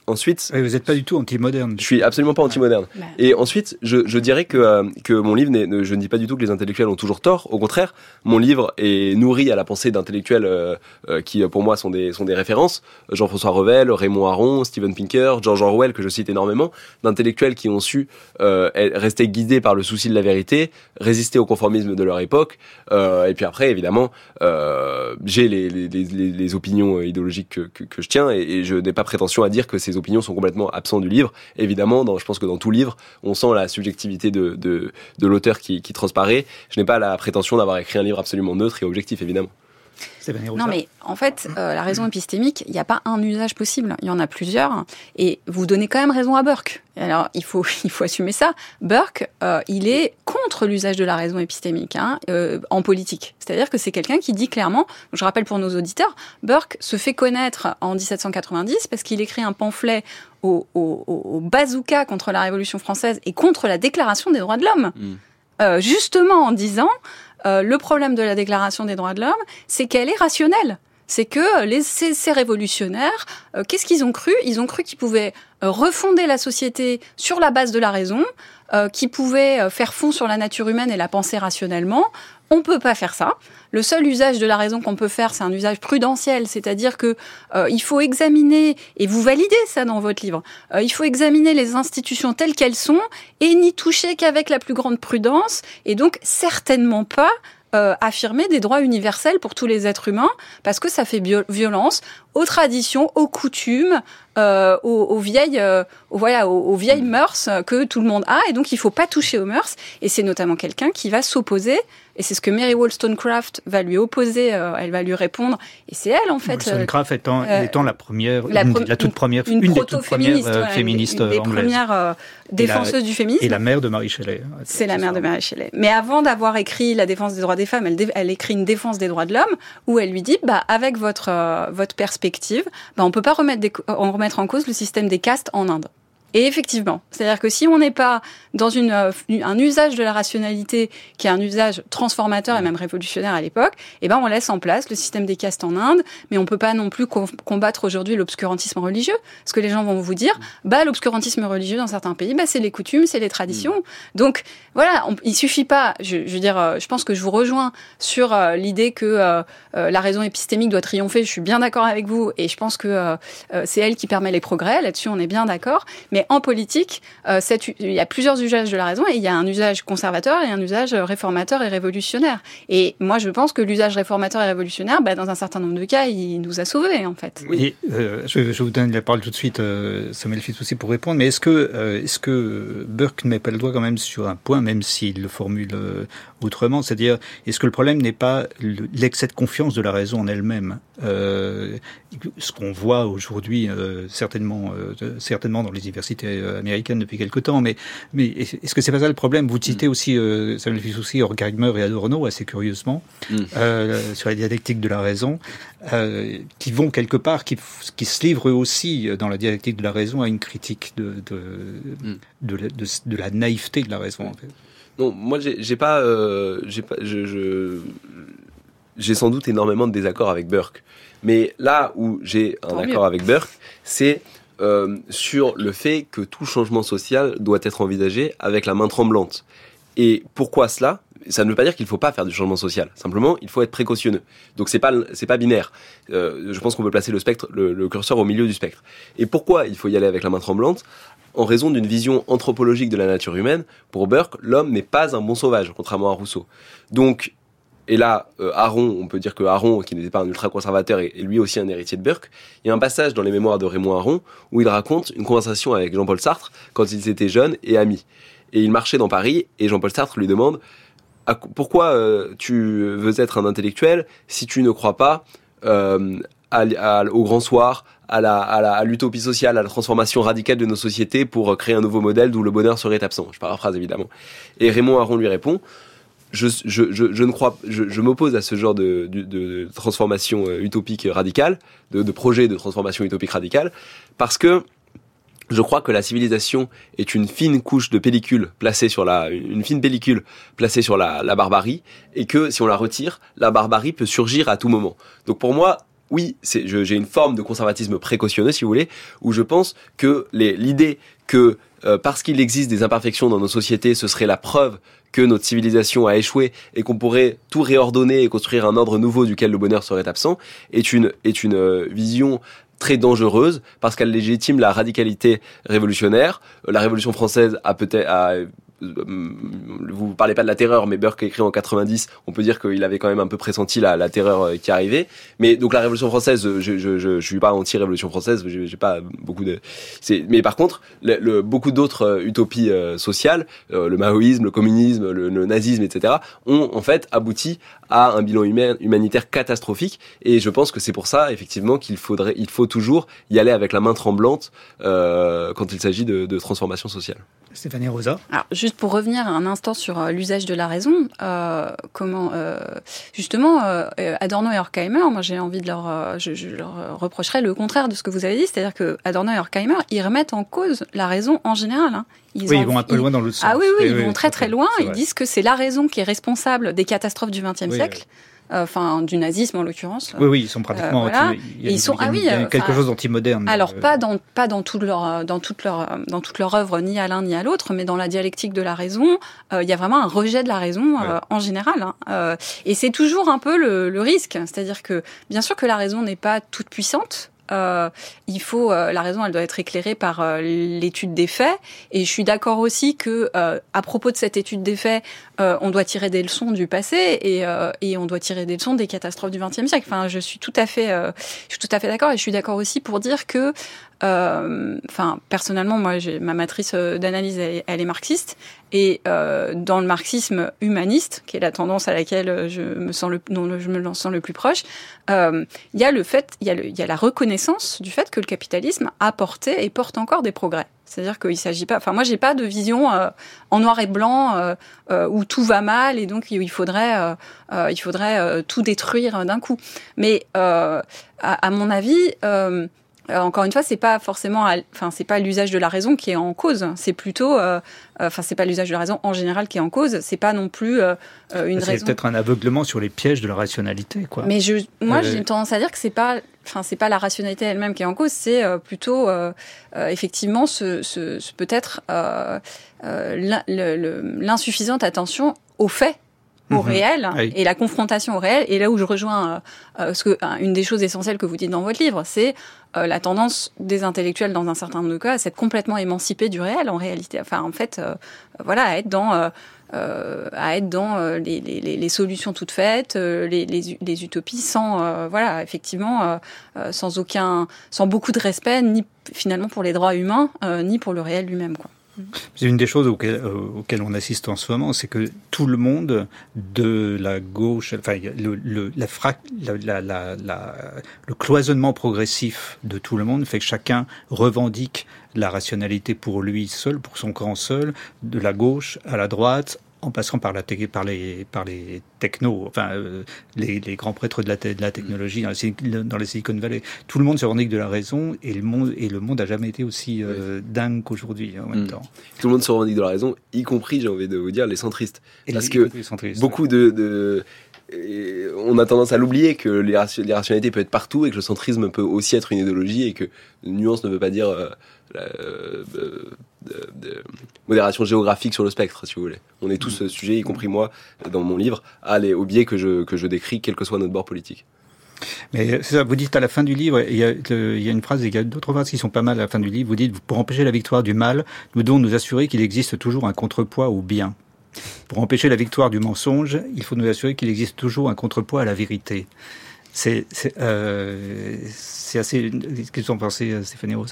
ensuite... Oui, vous n'êtes pas du tout anti-moderne. Je suis absolument pas anti-moderne. Ouais. Et ensuite, je, je dirais que, euh, que mon livre, n'est, je ne dis pas du tout que les intellectuels ont toujours tort. Au contraire, mon livre est nourri à la pensée d'intellectuels euh, euh, qui, pour moi, sont des, sont des références. Jean-François Revel, Raymond Aron, Steven Pinker, George Orwell, que je cite énormément, d'intellectuels qui ont su euh, rester guidés par le souci de la vérité, résister au conformisme de leur époque. Euh, et puis après, évidemment, euh, j'ai les, les, les, les opinions idéologiques que, que, que je tiens, et, et je n'ai pas prétention à dire que ces opinions sont complètement absentes du livre. Évidemment, dans, je pense que dans tout livre, on sent la subjectivité de, de, de l'auteur qui, qui transparaît. Je n'ai pas la prétention d'avoir écrit un livre absolument neutre et objectif, évidemment. Non, mais en fait, euh, la raison épistémique, il n'y a pas un usage possible. Il y en a plusieurs. Et vous donnez quand même raison à Burke. Alors, il faut, il faut assumer ça. Burke, euh, il est contre l'usage de la raison épistémique hein, euh, en politique. C'est-à-dire que c'est quelqu'un qui dit clairement, je rappelle pour nos auditeurs, Burke se fait connaître en dix-sept cent quatre-vingt-dix parce qu'il écrit un pamphlet au, au, au bazooka contre la Révolution française et contre la Déclaration des droits de l'homme. Mmh. Euh, justement en disant... Euh, le problème de la Déclaration des droits de l'homme, c'est qu'elle est rationnelle. C'est que les, ces, ces révolutionnaires, euh, qu'est-ce qu'ils ont cru ? Ils ont cru qu'ils pouvaient euh, refonder la société sur la base de la raison, euh, qu'ils pouvaient euh, faire fond sur la nature humaine et la penser rationnellement. On peut pas faire ça. Le seul usage de la raison qu'on peut faire, c'est un usage prudentiel, c'est-à-dire que euh, il faut examiner, et vous validez ça dans votre livre, euh, il faut examiner les institutions telles qu'elles sont et n'y toucher qu'avec la plus grande prudence, et donc certainement pas euh, affirmer des droits universels pour tous les êtres humains, parce que ça fait bio- violence aux traditions, aux coutumes, euh, aux, aux vieilles, euh, aux, voilà, aux, aux vieilles mœurs que tout le monde a, et donc il faut pas toucher aux mœurs, et c'est notamment quelqu'un qui va s'opposer. Et c'est ce que Mary Wollstonecraft va lui opposer, euh, elle va lui répondre. Et c'est elle, en fait. Wollstonecraft étant, euh, étant la première, la, une, la toute première, une, une des toutes premières euh, ouais, féministes anglaise. Une des anglaises. premières euh, défenseuses la, du féminisme. Et la mère de Mary Shelley. C'est la mère de Mary Shelley. Mais avant d'avoir écrit La défense des droits des femmes, elle, dé, elle écrit Une défense des droits de l'homme, où elle lui dit, bah, avec votre, euh, votre perspective, bah, on peut pas remettre, des, en remettre en cause le système des castes en Inde. Et effectivement, c'est-à-dire que si on n'est pas dans une, un usage de la rationalité qui est un usage transformateur et même révolutionnaire à l'époque, eh ben on laisse en place le système des castes en Inde, mais on peut pas non plus combattre aujourd'hui l'obscurantisme religieux, parce que les gens vont vous dire, bah l'obscurantisme religieux dans certains pays, bah c'est les coutumes, c'est les traditions. Donc voilà, on, il suffit pas. Je, je veux dire, je pense que je vous rejoins sur euh, l'idée que euh, euh, la raison épistémique doit triompher. Je suis bien d'accord avec vous, et je pense que euh, euh, c'est elle qui permet les progrès. Là-dessus, on est bien d'accord. Mais en politique, euh, cette, il y a plusieurs usages de la raison, et il y a un usage conservateur et un usage réformateur et révolutionnaire. Et moi, je pense que l'usage réformateur et révolutionnaire, bah, dans un certain nombre de cas, il nous a sauvés, en fait. Oui, et, euh, je, je vous donne la parole tout de suite, euh, Samuel Fitoussi, pour répondre. Mais est-ce que, euh, est-ce que Burke ne met pas le doigt quand même sur un point, même s'il le formule euh, autrement, c'est-à-dire, est-ce que le problème n'est pas le, l'excès de confiance de la raison en elle-même, euh, ce qu'on voit aujourd'hui euh, certainement, euh, certainement dans les universités américaines depuis quelque temps, mais, mais est-ce que c'est pas ça le problème ? Vous citez mm. aussi euh, Samuel Fitoussi, Horkheimer et Adorno assez curieusement mm. euh, sur la dialectique de la raison, euh, qui vont quelque part, qui, qui se livrent eux aussi dans la dialectique de la raison à une critique de de, mm. de, de, de, de la naïveté de la raison. En fait. Non, moi j'ai, j'ai pas, euh, j'ai pas, je, je, j'ai sans doute énormément de désaccords avec Burke, mais là où j'ai un Tant accord mieux. avec Burke, c'est Euh, sur le fait que tout changement social doit être envisagé avec la main tremblante. Et pourquoi cela ? Ça ne veut pas dire qu'il ne faut pas faire du changement social. Simplement, il faut être précautionneux. Donc c'est pas c'est pas binaire. Euh, je pense qu'on peut placer le spectre, le, le curseur au milieu du spectre. Et pourquoi il faut y aller avec la main tremblante ? En raison d'une vision anthropologique de la nature humaine. Pour Burke, l'homme n'est pas un bon sauvage, contrairement à Rousseau. Donc Et là, euh, Aron, on peut dire que Aron, qui n'était pas un ultra-conservateur, est, est lui aussi un héritier de Burke. Il y a un passage dans les mémoires de Raymond Aron où il raconte une conversation avec Jean-Paul Sartre quand ils étaient jeunes et amis. Et il marchait dans Paris et Jean-Paul Sartre lui demande « Pourquoi euh, tu veux être un intellectuel si tu ne crois pas euh, à, à, au grand soir, à, la, à, la, à l'utopie sociale, à la transformation radicale de nos sociétés pour créer un nouveau modèle d'où le bonheur serait absent ?» Je paraphrase évidemment. Et Raymond Aron lui répond « Je, je, je, je ne crois, je, je m'oppose à ce genre de, de, de transformation utopique radicale, de, de projet de transformation utopique radicale, parce que je crois que la civilisation est une fine couche de pellicule placée sur la, une fine pellicule placée sur la, la barbarie, et que si on la retire, la barbarie peut surgir à tout moment. Donc pour moi, oui, c'est, je, j'ai une forme de conservatisme précautionneux, si vous voulez, où je pense que les, l'idée que euh, parce qu'il existe des imperfections dans nos sociétés, ce serait la preuve que notre civilisation a échoué et qu'on pourrait tout réordonner et construire un ordre nouveau duquel le bonheur serait absent, est une, est une euh, vision très dangereuse parce qu'elle légitime la radicalité révolutionnaire. La Révolution française a peut-être... A, vous parlez pas de la terreur, mais Burke a écrit en quatre-vingt-dix, on peut dire qu'il avait quand même un peu pressenti la, la terreur qui arrivait. Mais donc la Révolution française, je je je, je suis pas anti-Révolution française, j'ai, j'ai pas beaucoup de. C'est, mais par contre, le, le, beaucoup d'autres utopies euh, sociales, euh, le maoïsme, le communisme, le, le nazisme, et cetera, ont en fait abouti à un bilan humain, humanitaire catastrophique. Et je pense que c'est pour ça, effectivement, qu'il faudrait, il faut toujours y aller avec la main tremblante euh, quand il s'agit de, de transformation sociale. Stéphanie Rosa. Alors, juste pour revenir un instant sur euh, l'usage de la raison, euh, comment euh, justement euh, Adorno et Horkheimer, moi j'ai envie de leur, euh, je, je leur reprocherais le contraire de ce que vous avez dit, c'est-à-dire que Adorno et Horkheimer, ils remettent en cause la raison en général. Hein. Ils oui, en, ils vont un peu ils, loin dans l'autre sens. Ah oui, oui, et ils oui, vont très très loin. Ils disent que c'est la raison qui est responsable des catastrophes du vingtième oui, siècle. Oui. Enfin, du nazisme en l'occurrence. Oui, oui, ils sont pratiquement. Euh, voilà. il y a, ils sont, il y a, ah oui, il y a quelque chose d'anti-moderne. Alors euh... pas dans pas dans toute leur dans toute leur dans toute leur œuvre ni à l'un ni à l'autre, mais dans la dialectique de la raison, euh, il y a vraiment un rejet de la raison euh, ouais. en général. Hein. Euh, et c'est toujours un peu le, le risque, c'est-à-dire que bien sûr que la raison n'est pas toute puissante. Euh, il faut euh, la raison, elle doit être éclairée par euh, l'étude des faits. Et je suis d'accord aussi que euh, à propos de cette étude des faits, euh, on doit tirer des leçons du passé et, euh, et on doit tirer des leçons des catastrophes du vingtième siècle. Enfin, je suis tout à fait, euh, je suis tout à fait d'accord. Et je suis d'accord aussi pour dire que, euh, enfin, personnellement, moi, j'ai, ma matrice d'analyse, elle, elle est marxiste. Et euh, dans le marxisme humaniste, qui est la tendance à laquelle je me sens le, dont je me sens le plus proche, euh, il y a le fait, il y a, le, il y a la reconnaissance du fait que le capitalisme a porté et porte encore des progrès. C'est-à-dire qu'il s'agit pas. Enfin, moi, j'ai pas de vision euh, en noir et blanc euh, euh, où tout va mal et donc il faudrait, euh, euh, il faudrait euh, tout détruire d'un coup. Mais euh, à, à mon avis. Euh, Euh, encore une fois, c'est pas forcément, enfin, c'est pas l'usage de la raison qui est en cause. C'est plutôt, euh, enfin, c'est pas l'usage de la raison en général qui est en cause. C'est pas non plus euh, une c'est raison. C'est peut-être un aveuglement sur les pièges de la rationalité, quoi. Mais je, moi, euh... j'ai tendance à dire que c'est pas, enfin, c'est pas la rationalité elle-même qui est en cause. C'est euh, plutôt, euh, euh, effectivement, ce, ce, ce peut-être euh, euh, l'insuffisante attention aux faits. Au mmh. réel oui. et la confrontation au réel. Et là où je rejoins euh, ce que, euh, une des choses essentielles que vous dites dans votre livre, c'est euh, la tendance des intellectuels dans un certain nombre de cas à s'être complètement émancipés du réel en réalité. Enfin, en fait, euh, voilà, à être dans, euh, euh, à être dans euh, les, les, les solutions toutes faites, euh, les, les, les utopies sans, euh, voilà, effectivement, euh, euh, sans aucun, sans beaucoup de respect, ni finalement pour les droits humains, euh, ni pour le réel lui-même, quoi. C'est une des choses auxquelles, euh, auxquelles on assiste en ce moment, c'est que tout le monde de la gauche, enfin le, le, la fra, la, la, la, la, le cloisonnement progressif de tout le monde fait que chacun revendique la rationalité pour lui seul, pour son camp seul, de la gauche à la droite, en passant par, la te- par, les, par les technos, enfin euh, les, les grands prêtres de la, te- de la technologie dans, les, dans les Silicon Valley. Tout le monde se revendique de la raison et le monde et le monde a jamais été aussi euh, oui. dingue qu'aujourd'hui en même mmh. temps. Tout le monde se revendique de la raison, y compris, j'ai envie de vous dire, les centristes. Et Parce les, que centristes, beaucoup ouais. de, de et on a tendance à l'oublier que l'irrationalité peut être partout et que le centrisme peut aussi être une idéologie et que nuance ne veut pas dire euh, la, euh, de, de modération géographique sur le spectre, si vous voulez. On est tous mmh. sujets, y compris moi, dans mon livre, à aller au biais que je, que je décris, quel que soit notre bord politique. Mais c'est ça, vous dites à la fin du livre, il y a, il y a une phrase, il y a d'autres phrases qui sont pas mal à la fin du livre, vous dites, pour empêcher la victoire du mal, nous devons nous assurer qu'il existe toujours un contrepoids au bien. Pour empêcher la victoire du mensonge, il faut nous assurer qu'il existe toujours un contrepoids à la vérité. C'est, c'est, euh, c'est assez... Qu'est-ce que vous en pensez, Stéphanie Rosa ?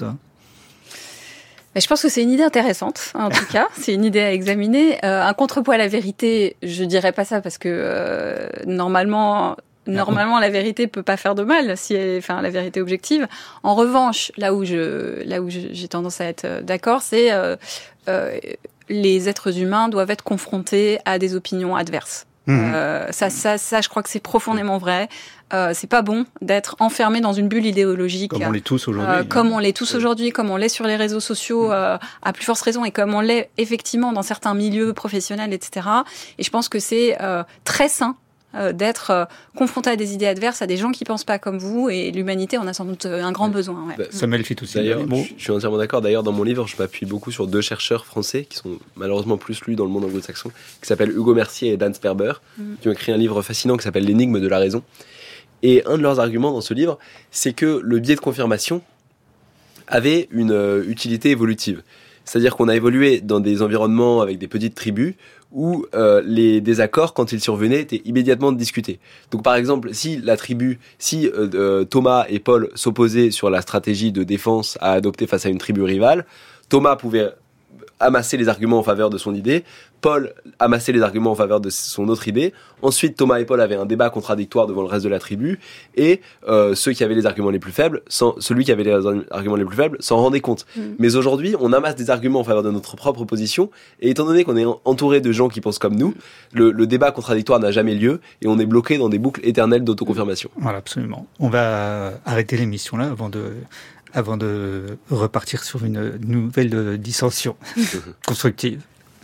Je pense que c'est une idée intéressante, en tout cas. C'est une idée à examiner. Euh, un contrepoids à la vérité, je dirais pas ça parce que euh, normalement... Normalement, la vérité peut pas faire de mal, si elle est, enfin, la vérité objective. En revanche, là où je, là où je, j'ai tendance à être d'accord, c'est euh, euh, les êtres humains doivent être confrontés à des opinions adverses. Mmh. Euh, ça, ça, ça, je crois que c'est profondément vrai. Euh, c'est pas bon d'être enfermé dans une bulle idéologique. Comme on l'est tous aujourd'hui. Euh, comme on l'est tous aujourd'hui, comme on l'est sur les réseaux sociaux, euh, à plus forte raison, et comme on l'est effectivement dans certains milieux professionnels, et cetera. Et je pense que c'est euh, très sain euh, d'être euh, confronté à des idées adverses, à des gens qui pensent pas comme vous, et l'humanité en a sans doute un grand besoin. Ouais. Bah, Samuel Fitoussi. D'ailleurs, je, je suis entièrement d'accord. D'ailleurs, dans mon livre, je m'appuie beaucoup sur deux chercheurs français qui sont malheureusement plus lus dans le monde anglo-saxon, qui s'appellent Hugo Mercier et Dan Sperber, mm. qui ont écrit un livre fascinant qui s'appelle L'énigme de la raison. Et un de leurs arguments dans ce livre, c'est que le biais de confirmation avait une euh, utilité évolutive. C'est-à-dire qu'on a évolué dans des environnements avec des petites tribus où euh, les désaccords, quand ils survenaient, étaient immédiatement discutés. Donc par exemple, si la tribu, si euh, euh, Thomas et Paul s'opposaient sur la stratégie de défense à adopter face à une tribu rivale, Thomas pouvait amasser les arguments en faveur de son idée, Paul amassait les arguments en faveur de son autre idée, ensuite Thomas et Paul avaient un débat contradictoire devant le reste de la tribu, et euh, ceux qui avaient les arguments les plus faibles, sans, celui qui avait les arguments les plus faibles s'en rendait compte. Mmh. Mais aujourd'hui, on amasse des arguments en faveur de notre propre position, et étant donné qu'on est entouré de gens qui pensent comme nous, le, le débat contradictoire n'a jamais lieu, et on est bloqué dans des boucles éternelles d'autoconfirmation. Voilà, absolument. On va arrêter l'émission là avant de... avant de repartir sur une nouvelle dissension constructive.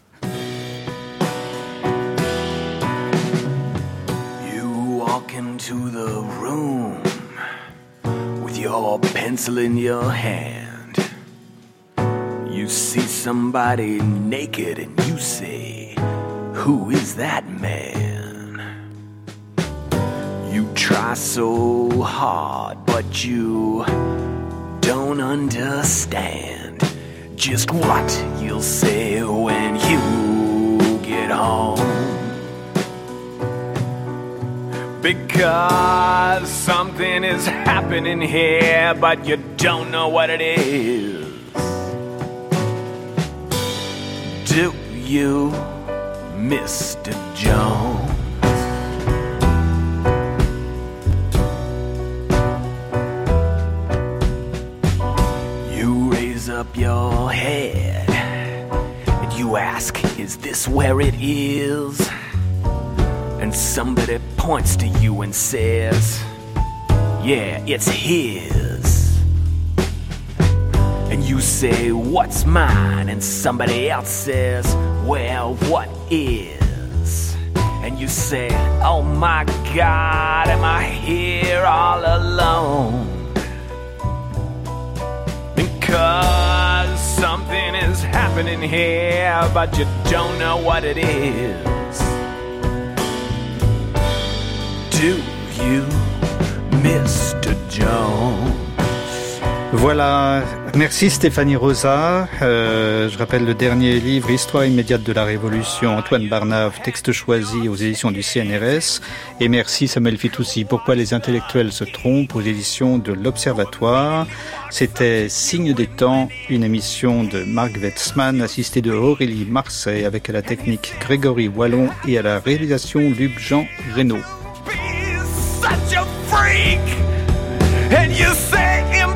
You walk into the room with your pencil in your hand. You see somebody naked and you say, "Who is that man?" You try so hard, but you don't understand just what you'll say when you get home. Because something is happening here, but you don't know what it is. Do you, Mister Jones? Up your head and you ask, is this where it is? And somebody points to you and says, yeah, it's his. And you say, what's mine? And somebody else says, well, what is? And you say, oh my God, am I here all alone? Because something is happening here, but you don't know what it is. Do you, Mister Jones? Voilà, merci Stéphanie Rosa. Euh, je rappelle le dernier livre, Histoire immédiate de la Révolution, Antoine Barnave, texte choisi aux éditions du C N R S. Et merci Samuel Fitoussi, Pourquoi les intellectuels se trompent, aux éditions de l'Observatoire. C'était Signe des temps, une émission de Marc Wetzmann, assistée de Aurélie Marseille, avec à la technique Grégory Wallon et à la réalisation Luc Jean Reynaud. And you say